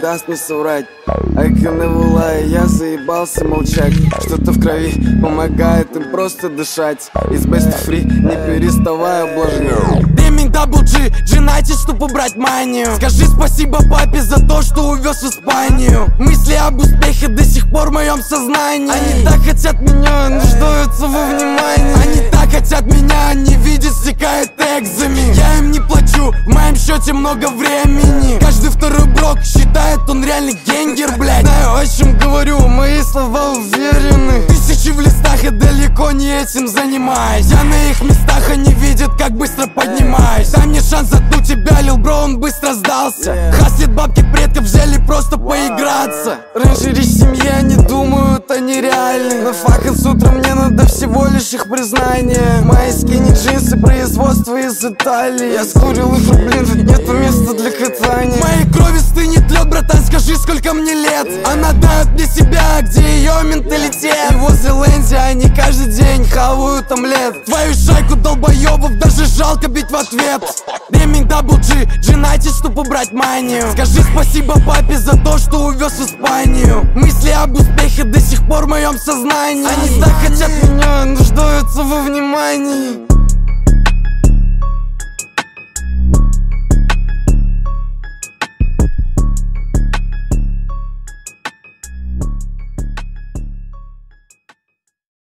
даст мне соврать. I can never lie, я заебался молчать. Что-то в крови помогает им просто дышать. Из best of free, не переставая ублажнять. Деминг Дабл Джи, G-Nighted, чтоб убрать манию. Скажи спасибо папе за то, что увез в Испанию. Мысли об успехе до сих пор в моем сознании. Они так хотят меня, нуждаются во внимании. Они так хотят меня, не видят, стекает экзамен. Я им не плачу, в моем счете много времени. Каждый второй брок считает, он реальный генгер, блядь. Знаю, о чем говорю, мои слова уверены. Тысячи в листах, я далеко не этим занимаюсь. Я на их местах, они видят, как быстро поднимаюсь. Дай мне шанс заткнуть тебя, Лил Бро, он быстро сдался. Хаслит бабки предков, взяли просто поиграться. Раньше речь в семье, они думают, они реальны. Но факт с утром мне надо всего лишь их признание. Мои скини джинсы, производство из Италии. Я скурил их, блин, тут нету места для катания. В моей крови стынет лед, братан, скажи, сколько мне лет. Она дает мне себя, где ее менталитет. И возле Лэнзи они каждый день хавают омлет. Твою шайку долбоебов даже жалко бить в ответ. Деминг Дабл Джи, G-Nighted, чтоб убрать манию. Скажи спасибо папе за то, что увез в Испанию. Мысли об успехе до сих пор в моем сознании. Они так хотят меня, нуждаются во внимании.